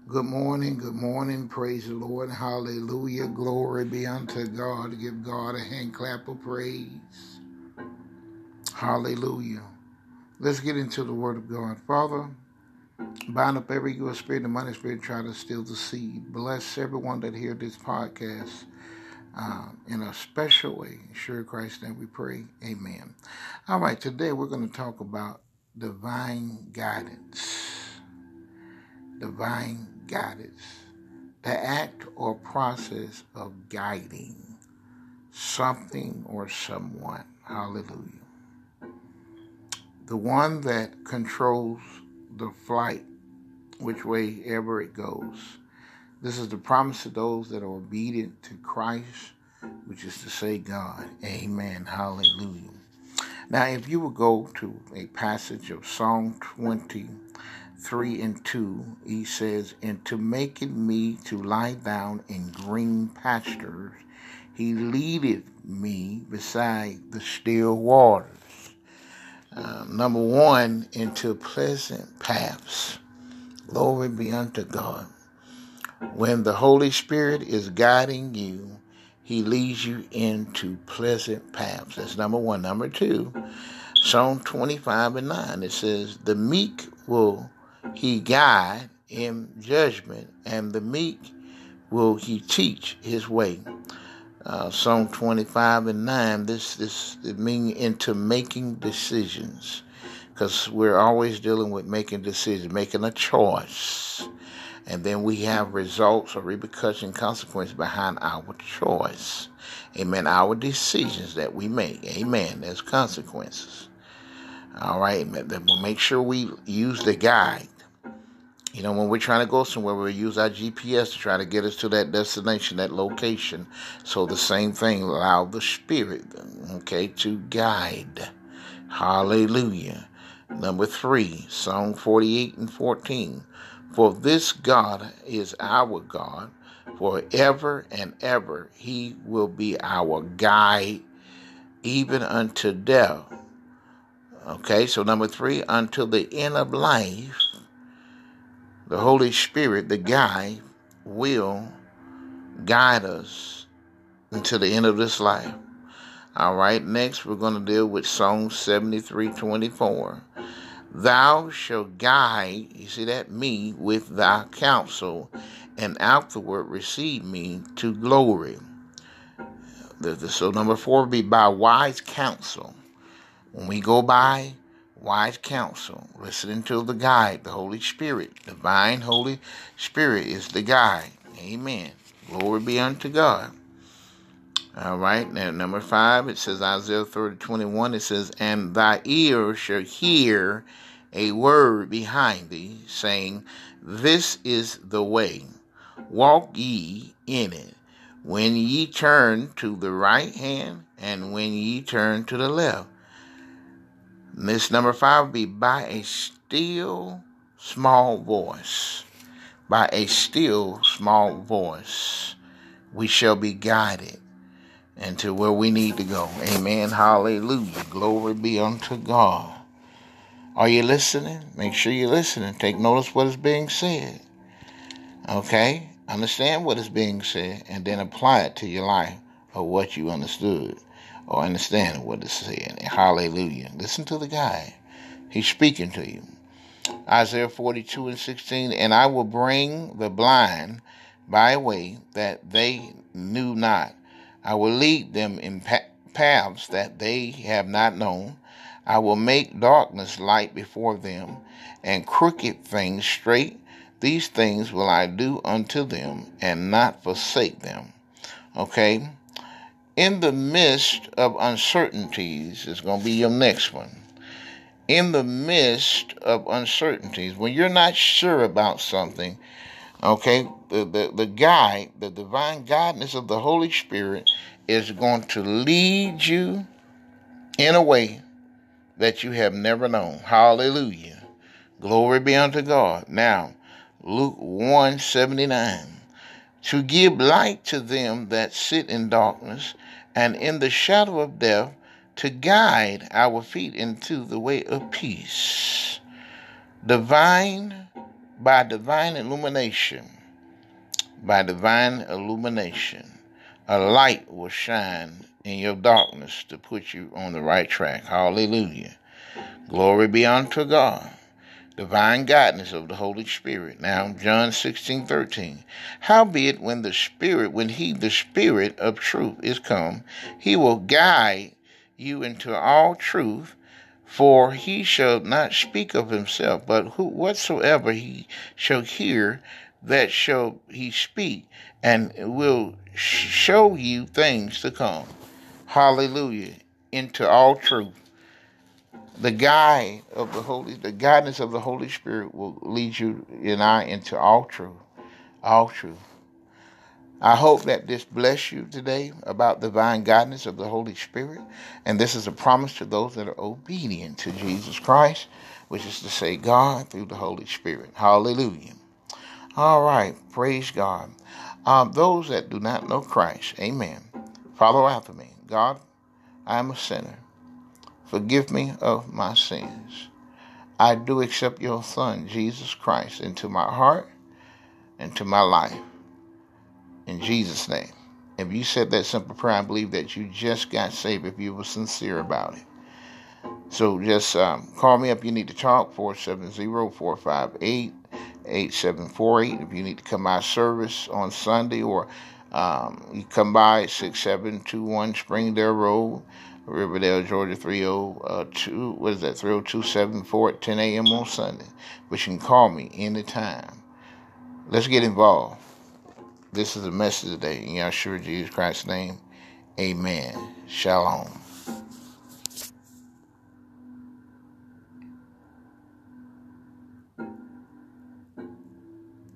Good morning, praise the Lord, hallelujah, glory be unto God. Give God a hand clap of praise, hallelujah. Let's get into the word of God. Father, bind up every evil spirit and money spirit try to steal the seed. Bless everyone that hear this podcast in a special way. Sure Christ's name we pray, amen. All right, today we're going to talk about divine guidance. Divine guidance. The act or process of guiding something or someone. Hallelujah. The one that controls the flight, which way ever it goes. This is the promise to those that are obedient to Christ, which is to say God. Amen. Hallelujah. Now, if you will go to a passage of Psalm 23:2, he says, "And to making me to lie down in green pastures, he leadeth me beside the still waters." Number one, into pleasant paths. Glory be unto God. When the Holy Spirit is guiding you, he leads you into pleasant paths. That's number one. Number two, Psalm 25:9, it says, "The meek will he guide in judgment, and the meek will he teach his way." Psalm 25:9, this it means into making decisions, because we're always dealing with making decisions, making a choice. And then we have results or repercussion consequences behind our choice. Amen. Our decisions that we make. Amen. There's consequences. All right. We'll make sure we use the guide. When we're trying to go somewhere, we'll use our GPS to try to get us to that destination, that location. So the same thing, allow the Spirit, to guide. Hallelujah. Number 3, Psalm 48:14. "For this God is our God, forever and ever. He will be our guide, even unto death." So number 3, until the end of life, the Holy Spirit, the guide, will guide us until the end of this life. All right, next we're going to deal with Psalm 73:24. "Thou shalt guide," you see that, "me with thy counsel, and afterward receive me to glory." So number 4 would be by wise counsel. When we go by wise counsel, listening to the guide, the Holy Spirit, divine Holy Spirit is the guide. Amen. Glory be unto God. All right. Now, number 5, it says Isaiah 30:21. It says, "And thy ears shall hear a word behind thee, saying, This is the way. Walk ye in it. When ye turn to the right hand, and when ye turn to the left." This number 5 will be by a still small voice. By a still small voice, we shall be guided into where we need to go. Amen. Hallelujah. Glory be unto God. Are you listening? Make sure you're listening. Take notice what is being said. Okay? Understand what is being said, and then apply it to your life or what you understood or understand what is said. Hallelujah. Listen to the guy. He's speaking to you. Isaiah 42:16, "And I will bring the blind by a way that they knew not. I will lead them in paths that they have not known. I will make darkness light before them, and crooked things straight. These things will I do unto them, and not forsake them." Okay? In the midst of uncertainties is going to be your next one. In the midst of uncertainties, when you're not sure about something, the guide, the divine guidance of the Holy Spirit is going to lead you in a way that you have never known. Hallelujah. Glory be unto God. Now, Luke 1:79. "To give light to them that sit in darkness and in the shadow of death, to guide our feet into the way of peace." Divine by divine illumination, a light will shine in your darkness to put you on the right track. Hallelujah. Glory be unto God. Divine guidance of the Holy Spirit. Now, John 16:13. Howbeit, when the Spirit of truth, is come, he will guide you into all truth, for he shall not speak of himself, but whatsoever he shall hear, that shall he speak, and will show you things to come. Hallelujah. Into all truth. The guidance of the Holy Spirit will lead you and I into all truth. All truth. I hope that this bless you today about divine guidance of the Holy Spirit. And this is a promise to those that are obedient to Jesus Christ, which is to say God through the Holy Spirit. Hallelujah. All right. Praise God. Those that do not know Christ, amen. Follow after me. God, I am a sinner. Forgive me of my sins. I do accept your Son, Jesus Christ, into my heart, into my life. In Jesus' name. If you said that simple prayer, I believe that you just got saved if you were sincere about it. So just call me up. You need to talk, 470-458-8748. If you need to come by service on Sunday, or you come by 6721 Springdale Road, Riverdale, Georgia, 30274 at 10 a.m. on Sunday. But you can call me anytime. Let's get involved. This is the message today. In Yahshua Jesus Christ's name, amen. Shalom.